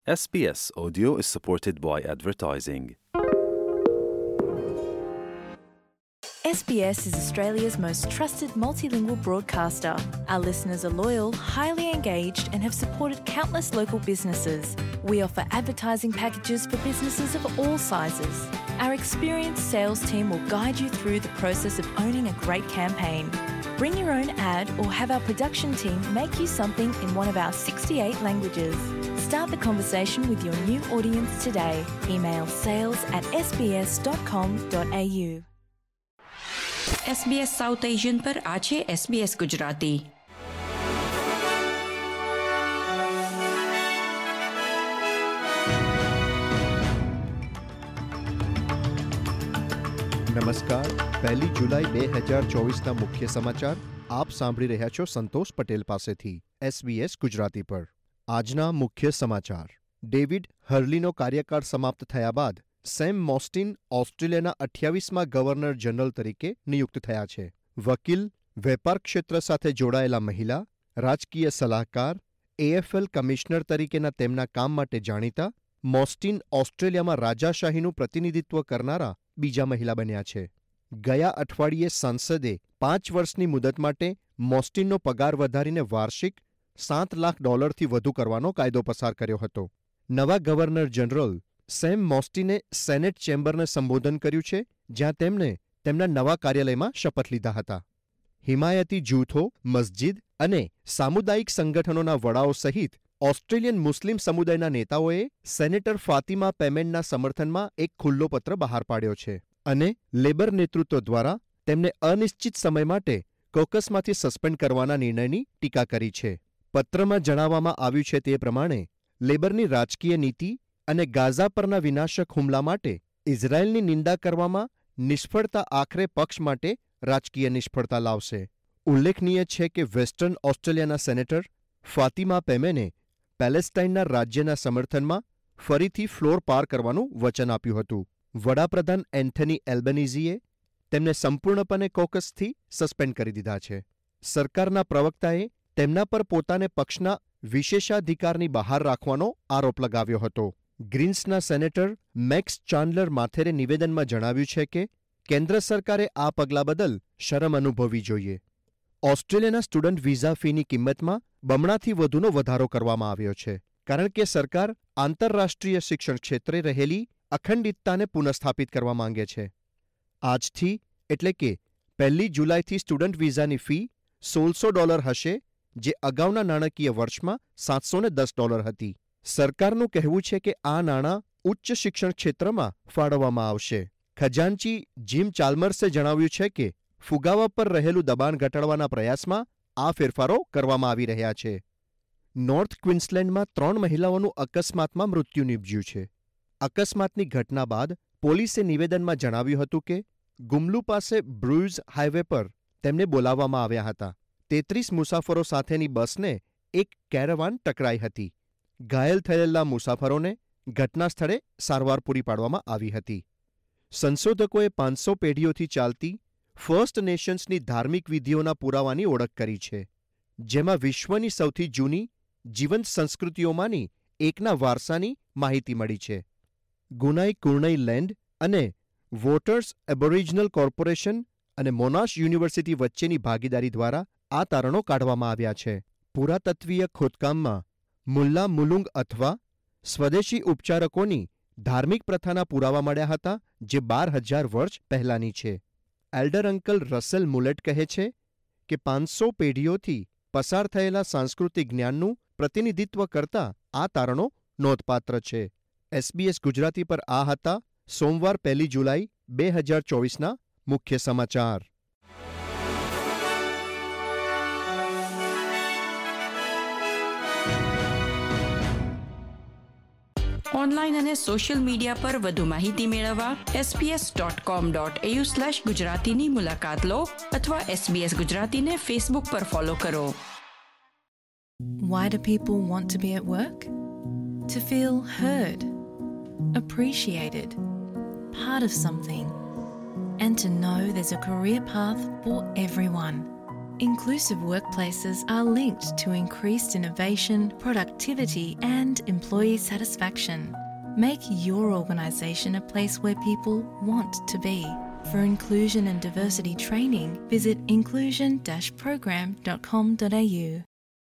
SBS Audio is supported by advertising. SBS is Australia's most trusted multilingual broadcaster. Our listeners are loyal, highly engaged, and have supported countless local businesses. We offer advertising packages for businesses of all sizes. Our experienced sales team will guide you through the process of owning a great campaign. Bring your own ad or have our production team make you something in one of our 68 languages. Start the conversation with your new audience today. Email sales@sbs.com.au. SBS South Asian પર આ છે SBS Gujarati. નમસ્કાર. 1 જુલાઈ 2024ના મુખ્ય સમાચાર આપ સાંભળી રહ્યા છો સંતોષ પટેલ પાસેથી SBS ગુજરાતી પર. આજના મુખ્ય સમાચાર. ડેવિડ હર્લીનો કાર્યકાળ સમાપ્ત થયા બાદ સેમ મોસ્ટિન ઓસ્ટ્રેલિયાના 28મા ગવર્નર જનરલ તરીકે નિયુક્ત થયા છે. વકીલ, વેપાર ક્ષેત્ર સાથે જોડાયેલા મહિલા, રાજકીય સલાહકાર, AFL કમિશનર તરીકેના તેમના કામ માટે જાણીતા, મોસ્ટિન ઓસ્ટ્રેલિયામાં રાજાશાહીનું પ્રતિનિધિત્વ કરનારા બીજા મહિલા બન્યા છે. ગયા અઠવાડિયે સંસદે 5 વર્ષની મુદત માટે મોસ્ટિનનો પગાર વધારીને વાર્ષિક $7 લાખ વધુ કરવાનો કાયદો પસાર કર્યો હતો. નવા ગવર્નર જનરલ સેમ મોસ્ટિને સેનેટ ચેમ્બરને સંબોધન કર્યું છે, જ્યાં તેમણે તેમના નવા કાર્યાલયમાં શપથ લીધા હતા. હિમાયતી જૂથો, મસ્જિદ અને સામુદાયિક સંગઠનોના વડાઓ સહિત ઓસ્ટ્રેલિયન મુસ્લિમ સમુદાયના નેતાઓએ સેનેટર ફાતિમા પેમેન્ટના સમર્થનમાં એક ખુલ્લો પત્ર બહાર પાડ્યો છે અને લેબર નેતૃત્વ દ્વારા તેમને અનિશ્ચિત સમય માટે કોકસમાંથી સસ્પેન્ડ કરવાના નિર્ણયની ટીકા કરી છે. પત્રમાં જણાવવામાં આવ્યું છે તે પ્રમાણે લેબરની રાજકીય નીતિ અને ગાઝા પરના વિનાશક હુમલા માટે ઇઝરાયેલની નિંદા કરવામાં નિષ્ફળતા આખરે પક્ષ માટે રાજકીય નિષ્ફળતા લાવશે. ઉલ્લેખનીય છે કે વેસ્ટર્ન ઓસ્ટ્રેલિયાના સેનેટર ફાતિમા પેમેને પેલેસ્ટાઇનના રાજ્યના સમર્થનમાં ફરીથી ફ્લોર પાર કરવાનું વચન આપ્યું હતું. વડાપ્રધાન એન્થની એલ્બનીઝીએ તેમને સંપૂર્ણપણે કોકસથી સસ્પેન્ડ કરી દીધા છે. સરકારના પ્રવક્તાએ તેમના પર પોતાને પક્ષના વિશેષાધિકારની બહાર રાખવાનો આરોપ લગાવ્યો હતો. ગ્રીન્સના સેનેટર મેક્સ ચાન્ડલર માથેરે નિવેદનમાં જણાવ્યું છે કે કેન્દ્ર સરકારે આ પગલાં બદલ શરમ અનુભવવી જોઈએ. ઓસ્ટ્રેલિયાના સ્ટુડન્ટ વિઝા ફીની કિંમતમાં બમણાથી વધુનો વધારો કરવામાં આવ્યો છે, કારણ કે સરકાર આંતરરાષ્ટ્રીય શિક્ષણ ક્ષેત્રે રહેલી અખંડિતતાને પુનઃસ્થાપિત કરવા માંગે છે. આજથી એટલે કે 1 જુલાઈથી સ્ટુડન્ટ વિઝાની ફી $1,600 હશે, જે અગાઉના નાણાકીય વર્ષમાં $710 હતી. સરકારનું કહેવું છે કે આ નાણાં ઉચ્ચ શિક્ષણ ક્ષેત્રમાં ફાળવવામાં આવશે. ખજાનચી જીમ ચાલ્મર્સે જણાવ્યું છે કે ફુગાવા પર રહેલું દબાણ ઘટાડવાના પ્રયાસમાં આ ફેરફારો કરવામાં આવી રહ્યા છે. નોર્થ ક્વિન્સલેન્ડમાં 3 મહિલાઓનું અકસ્માતમાં મૃત્યુ નીપજ્યું છે. અકસ્માતની ઘટના બાદ પોલીસે નિવેદનમાં જણાવ્યું હતું કે ગુમલુ પાસે બ્રુઝ હાઈવે પર તેમને બોલાવવામાં આવ્યા હતા. 33 મુસાફરો સાથેની બસને એક કેરાવાન ટકરાઈ હતી. ઘાયલ થયેલા મુસાફરોને ઘટના સ્થળે સારવાર પૂરી પાડવામાં આવી હતી. સંશોધકોએ 500 પેઢીઓથી ચાલતી ફર્સ્ટ નેશન્સની ધાર્મિક વિધિઓના પુરાવાની ઓળખ કરી છે, જેમાં વિશ્વની સૌથી જૂની જીવંત સંસ્કૃતિઓમાંની એકના વારસાની માહિતી મળી છે. ગુનાઈ કુર્નઈ લેન્ડ અને વોટર્સ એબોરિજિનલ કોર્પોરેશન અને મોનાશ યુનિવર્સિટી વચ્ચેની ભાગીદારી દ્વારા આ તારણો કાઢવામાં આવ્યા છે. પુરાતત્વીય ખોદકામમાં મુલ્લા મુલુંગ અથવા સ્વદેશી ઉપચારકોની ધાર્મિક પ્રથાના પુરાવા મળ્યા હતા, જે 12,000 વર્ષ પહેલાંની છે. એલ્ડર અંકલ રસેલ મુલેટ કહે છે કે 500 પેઢીઓથી પસાર થયેલા સાંસ્કૃતિક જ્ઞાનનું પ્રતિનિધિત્વ કરતા આ તારણો નોંધપાત્ર છે. SBS ગુજરાતી પર આ હતા સોમવાર 1 જુલાઈ 2024ના મુખ્ય સમાચાર. ઓનલાઈન અને સોશિયલ મીડિયા પર વધુ માહિતી મેળવવા sbs.com.au/ગુજરાતીની મુલાકાત લો અથવા SBS ગુજરાતીને ફેસબુક પર ફોલો કરો. Why do people want to be at work? To feel heard, appreciated, part of something, and to know there's a career path for everyone. Inclusive workplaces are linked to increased innovation, productivity, and employee satisfaction. Make your organisation a place where people want to be. For inclusion and diversity training, visit inclusion-program.com.au.